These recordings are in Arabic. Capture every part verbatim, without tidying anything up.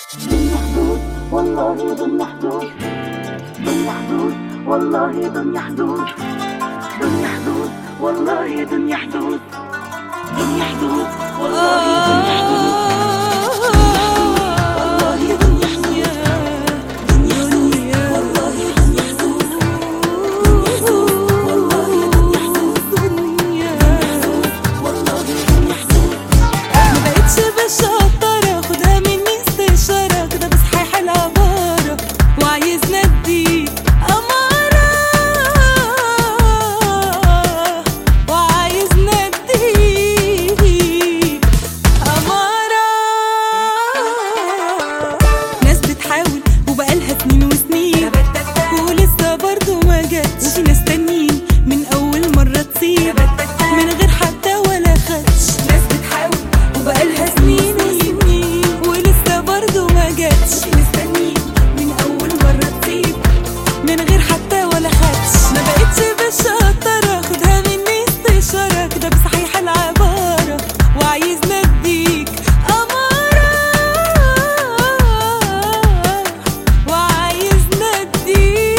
دنيا حدود والله دنيا حدود، دنيا حدود والله دنيا حدود، دنيا حدود والله دنيا حدود، دنيا حدود والله دنيا حدود. وفي ناس تانيين من أول مرة تصير من غير حتى ولا خدش. ناس بتحاول وبقالها سنين وسنين ولسه برضو ما جاتش. وفي ناس تانيين من أول مرة تصير من غير حتى ولا خدش. ما بقتش بالشطارة خدها مني استشارة كده بصحيح العبارة وعايز نديك أمارة وعايز نديك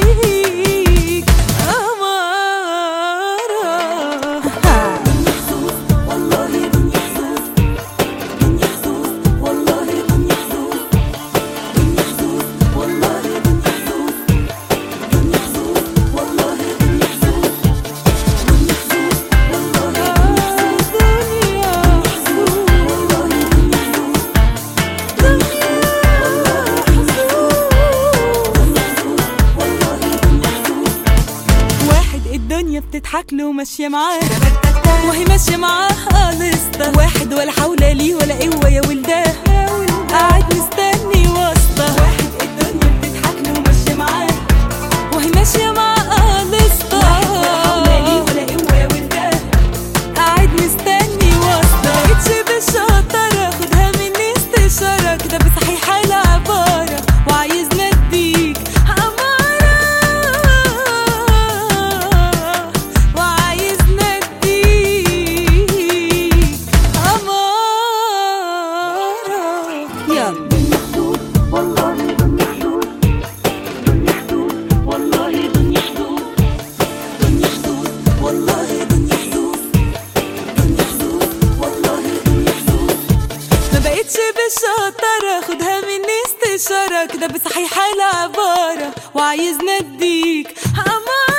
الدنيا بتضحك له ماشيه معاه وهي ماشيه معاه قلصته. واحد ولا حول ليه ولا قوه يا ولداه قاعد مستني واسطه. واحد الدنيا بتضحك له ماشيه معاه وهي ماشيه معاه قلصته. واحد ولا حول ليه ولا قوه يا ولداه قاعد مستني واسطه. مبقتش بالشطاره خدها مني استشاره كده بصحيح العباره وعايز نديك دنيا حدود والله دنيا حدود، دنيا حدود والله دنيا حدود، دنيا حدود والله دنيا حدود، دنيا حدود والله دنيا حدود. ما بقتش بالشطارة خدها مني استشارة كده بصحيح العبارة وعايز نديك أمارة.